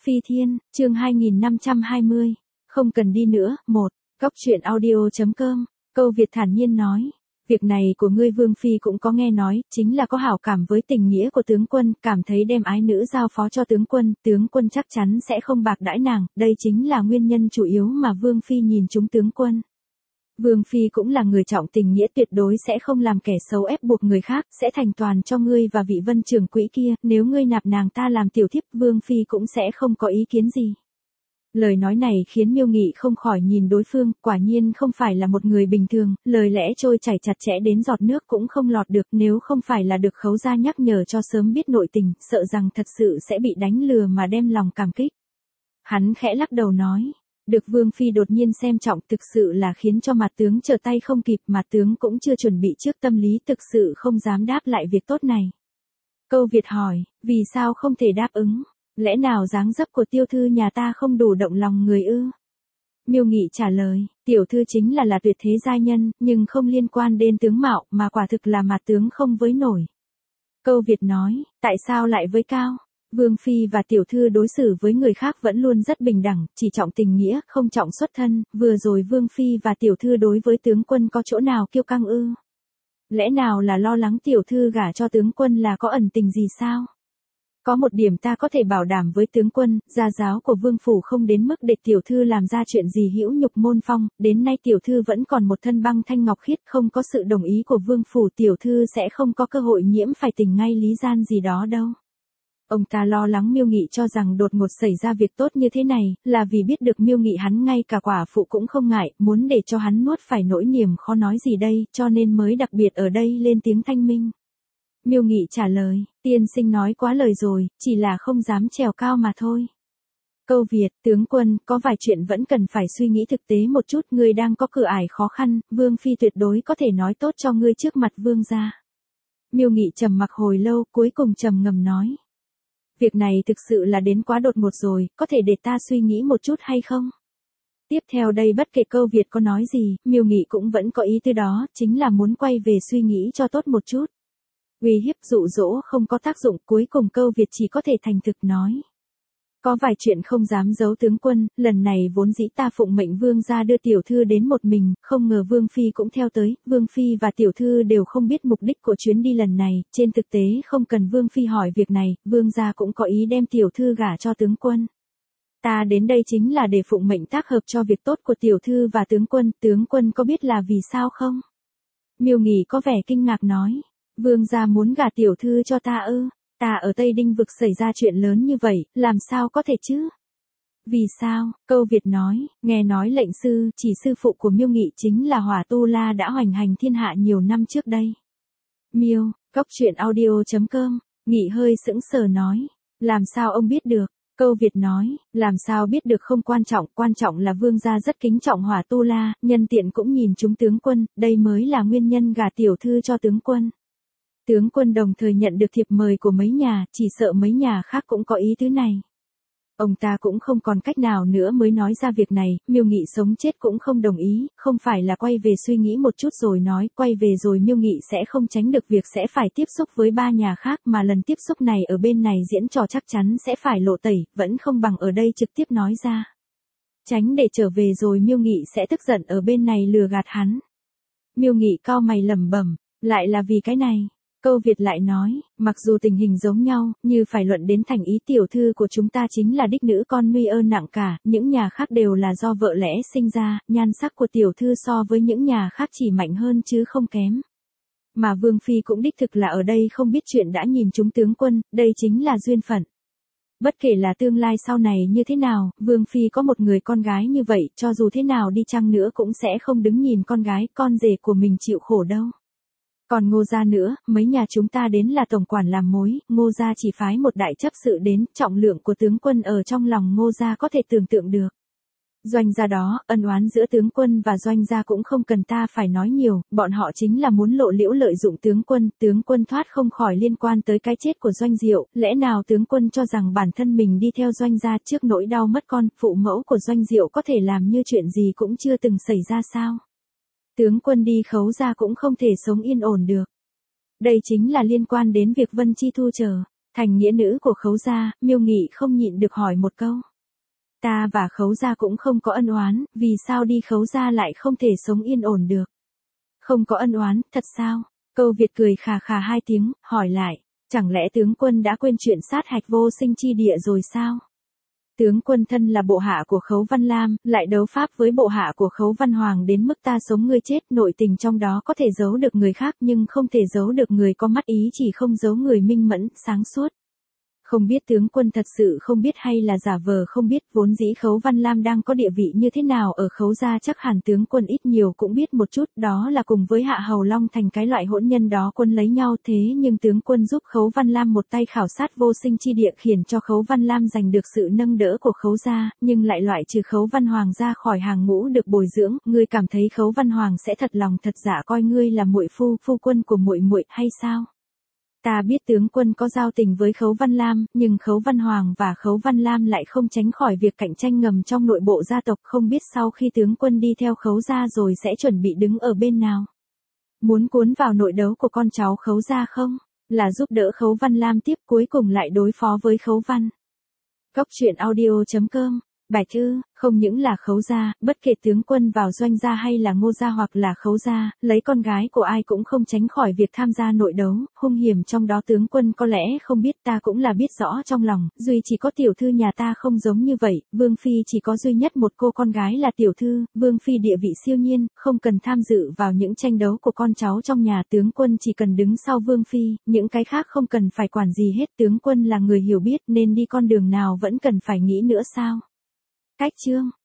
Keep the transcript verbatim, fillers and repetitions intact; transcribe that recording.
Phi Thiên, chương hai nghìn năm trăm hai mươi. Không cần đi nữa, một. Góc truyện audio chấm com. Câu Việt thản nhiên nói. Việc này của ngươi Vương Phi cũng có nghe nói, chính là có hảo cảm với tình nghĩa của tướng quân, cảm thấy đem ái nữ giao phó cho tướng quân, tướng quân chắc chắn sẽ không bạc đãi nàng, đây chính là nguyên nhân chủ yếu mà Vương Phi nhìn trúng tướng quân. Vương Phi cũng là người trọng tình nghĩa, tuyệt đối sẽ không làm kẻ xấu ép buộc người khác, sẽ thành toàn cho ngươi và vị Vân trưởng quỹ kia, nếu ngươi nạp nàng ta làm tiểu thiếp, Vương Phi cũng sẽ không có ý kiến gì. Lời nói này khiến Miêu Nghị không khỏi nhìn đối phương, quả nhiên không phải là một người bình thường, lời lẽ trôi chảy chặt chẽ đến giọt nước cũng không lọt được, nếu không phải là được Khấu gia nhắc nhở cho sớm biết nội tình, sợ rằng thật sự sẽ bị đánh lừa mà đem lòng cảm kích. Hắn khẽ lắc đầu nói. Được Vương Phi đột nhiên xem trọng thực sự là khiến cho mặt tướng trở tay không kịp, mặt tướng cũng chưa chuẩn bị trước tâm lý, thực sự không dám đáp lại việc tốt này. Câu Việt hỏi, vì sao không thể đáp ứng, lẽ nào dáng dấp của tiểu thư nhà ta không đủ động lòng người ư? Miêu Nghị trả lời, tiểu thư chính là là tuyệt thế giai nhân, nhưng không liên quan đến tướng mạo, mà quả thực là mặt tướng không với nổi. Câu Việt nói, tại sao lại với cao? Vương Phi và tiểu thư đối xử với người khác vẫn luôn rất bình đẳng, chỉ trọng tình nghĩa, không trọng xuất thân, vừa rồi Vương Phi và tiểu thư đối với tướng quân có chỗ nào kiêu căng ư? Lẽ nào là lo lắng tiểu thư gả cho tướng quân là có ẩn tình gì sao? Có một điểm ta có thể bảo đảm với tướng quân, gia giáo của Vương Phủ không đến mức để tiểu thư làm ra chuyện gì hữu nhục môn phong, đến nay tiểu thư vẫn còn một thân băng thanh ngọc khiết, không có sự đồng ý của Vương Phủ tiểu thư sẽ không có cơ hội nhiễm phải tình ngay lý gian gì đó đâu. Ông ta lo lắng Miêu Nghị cho rằng đột ngột xảy ra việc tốt như thế này, là vì biết được Miêu Nghị hắn ngay cả quả phụ cũng không ngại, muốn để cho hắn nuốt phải nỗi niềm khó nói gì đây, cho nên mới đặc biệt ở đây lên tiếng thanh minh. Miêu Nghị trả lời, tiên sinh nói quá lời rồi, chỉ là không dám trèo cao mà thôi. Câu Việt, tướng quân, có vài chuyện vẫn cần phải suy nghĩ thực tế một chút, ngươi đang có cửa ải khó khăn, Vương Phi tuyệt đối có thể nói tốt cho ngươi trước mặt Vương gia. Miêu Nghị trầm mặc hồi lâu, cuối cùng trầm ngầm nói. Việc này thực sự là đến quá đột ngột rồi, có thể để ta suy nghĩ một chút hay không? Tiếp theo đây bất kể Câu Việt có nói gì, Miêu Nghị cũng vẫn có ý tư đó, chính là muốn quay về suy nghĩ cho tốt một chút. Uy hiếp dụ dỗ không có tác dụng, cuối cùng Câu Việt chỉ có thể thành thực nói. Có vài chuyện không dám giấu tướng quân, lần này vốn dĩ ta phụng mệnh Vương gia đưa tiểu thư đến một mình, không ngờ Vương Phi cũng theo tới, Vương Phi và tiểu thư đều không biết mục đích của chuyến đi lần này, trên thực tế không cần Vương Phi hỏi việc này, Vương gia cũng có ý đem tiểu thư gả cho tướng quân. Ta đến đây chính là để phụng mệnh tác hợp cho việc tốt của tiểu thư và tướng quân, tướng quân có biết là vì sao không? Miêu Nghị có vẻ kinh ngạc nói, Vương gia muốn gả tiểu thư cho ta ư? Ta ở Tây Đinh vực xảy ra chuyện lớn như vậy, làm sao có thể chứ? Vì sao? Câu Việt nói, nghe nói lệnh sư, chỉ sư phụ của Miêu Nghị chính là Hỏa Tu La đã hoành hành thiên hạ nhiều năm trước đây. Miêu, góc truyện audio chấm com, Nghị hơi sững sờ nói, làm sao ông biết được? Câu Việt nói, làm sao biết được không quan trọng, quan trọng là Vương gia rất kính trọng Hỏa Tu La, nhân tiện cũng nhìn chúng tướng quân, đây mới là nguyên nhân gả tiểu thư cho tướng quân. Tướng quân đồng thời nhận được thiệp mời của mấy nhà, chỉ sợ mấy nhà khác cũng có ý tứ này. Ông ta cũng không còn cách nào nữa mới nói ra việc này, Miêu Nghị sống chết cũng không đồng ý, không phải là quay về suy nghĩ một chút rồi nói, quay về rồi Miêu Nghị sẽ không tránh được việc sẽ phải tiếp xúc với ba nhà khác, mà lần tiếp xúc này ở bên này diễn trò chắc chắn sẽ phải lộ tẩy, vẫn không bằng ở đây trực tiếp nói ra. Tránh để trở về rồi Miêu Nghị sẽ tức giận ở bên này lừa gạt hắn. Miêu Nghị cau mày lẩm bẩm, lại là vì cái này. Câu Việt lại nói, mặc dù tình hình giống nhau, như phải luận đến thành ý tiểu thư của chúng ta chính là đích nữ con nuôi ơn nặng cả, những nhà khác đều là do vợ lẽ sinh ra, nhan sắc của tiểu thư so với những nhà khác chỉ mạnh hơn chứ không kém. Mà Vương Phi cũng đích thực là ở đây không biết chuyện đã nhìn chúng tướng quân, đây chính là duyên phận. Bất kể là tương lai sau này như thế nào, Vương Phi có một người con gái như vậy, cho dù thế nào đi chăng nữa cũng sẽ không đứng nhìn con gái, con rể của mình chịu khổ đâu. Còn Ngô gia nữa, mấy nhà chúng ta đến là tổng quản làm mối, Ngô gia chỉ phái một đại chấp sự đến, trọng lượng của tướng quân ở trong lòng Ngô gia có thể tưởng tượng được. Doanh gia đó, ân oán giữa tướng quân và doanh gia cũng không cần ta phải nói nhiều, bọn họ chính là muốn lộ liễu lợi dụng tướng quân, tướng quân thoát không khỏi liên quan tới cái chết của Doanh Diệu, lẽ nào tướng quân cho rằng bản thân mình đi theo Doanh gia trước nỗi đau mất con, phụ mẫu của Doanh Diệu có thể làm như chuyện gì cũng chưa từng xảy ra sao? Tướng quân đi Khấu gia cũng không thể sống yên ổn được. Đây chính là liên quan đến việc Vân Chi Thu chờ. Thành nghĩa nữ của Khấu gia, Miêu Nghị không nhịn được hỏi một câu. Ta và Khấu gia cũng không có ân oán, vì sao đi Khấu gia lại không thể sống yên ổn được? Không có ân oán, thật sao? Câu Việt cười khà khà hai tiếng, hỏi lại, chẳng lẽ tướng quân đã quên chuyện sát hạch Vô Sinh chi địa rồi sao? Tướng quân thân là bộ hạ của Khấu Văn Lam, lại đấu pháp với bộ hạ của Khấu Văn Hoàng đến mức ta sống ngươi chết, nội tình trong đó có thể giấu được người khác nhưng không thể giấu được người có mắt ý, chỉ không giấu người minh mẫn, sáng suốt. Không biết tướng quân thật sự không biết hay là giả vờ không biết, vốn dĩ Khấu Văn Lam đang có địa vị như thế nào ở Khấu gia, chắc hẳn tướng quân ít nhiều cũng biết một chút, đó là cùng với Hạ Hầu Long Thành cái loại hỗn nhân đó quân lấy nhau, thế nhưng tướng quân giúp Khấu Văn Lam một tay khảo sát Vô Sinh chi địa, khiến cho Khấu Văn Lam giành được sự nâng đỡ của Khấu gia, nhưng lại loại trừ Khấu Văn Hoàng ra khỏi hàng ngũ được bồi dưỡng, ngươi cảm thấy Khấu Văn Hoàng sẽ thật lòng thật dạ coi ngươi là muội phu, phu quân của muội muội hay sao? Ta biết tướng quân có giao tình với Khấu Văn Lam, nhưng Khấu Văn Hoàng và Khấu Văn Lam lại không tránh khỏi việc cạnh tranh ngầm trong nội bộ gia tộc, không biết sau khi tướng quân đi theo Khấu gia rồi sẽ chuẩn bị đứng ở bên nào. Muốn cuốn vào nội đấu của con cháu Khấu gia không? Là giúp đỡ Khấu Văn Lam tiếp cuối cùng lại đối phó với Khấu Văn. Góc truyện audio chấm com. Bài thư, không những là Khấu gia, bất kể tướng quân vào Doanh gia hay là Ngô gia hoặc là Khấu gia, lấy con gái của ai cũng không tránh khỏi việc tham gia nội đấu, hung hiểm trong đó tướng quân có lẽ không biết, ta cũng là biết rõ trong lòng, duy chỉ có tiểu thư nhà ta không giống như vậy, Vương Phi chỉ có duy nhất một cô con gái là tiểu thư, Vương Phi địa vị siêu nhiên, không cần tham dự vào những tranh đấu của con cháu trong nhà, tướng quân chỉ cần đứng sau Vương Phi, những cái khác không cần phải quản gì hết, tướng quân là người hiểu biết nên đi con đường nào vẫn cần phải nghĩ nữa sao? Cách chương